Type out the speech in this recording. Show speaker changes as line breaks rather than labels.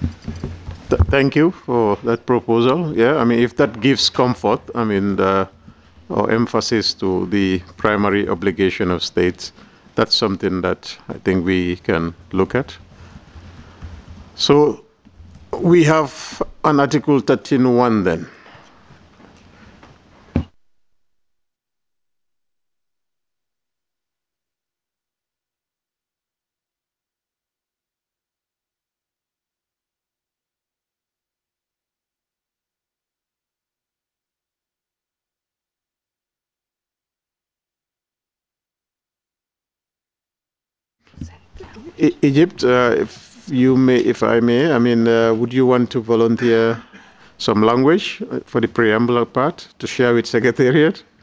Thank you for that proposal. Yeah, I mean, if that gives comfort, I mean, or emphasis to the primary obligation of states, that's something that I think we can look at. So we have an Article 13.1 then. Egypt, if you may, if I may, I mean, would you want to volunteer some language for the preamble part to share with Secretariat?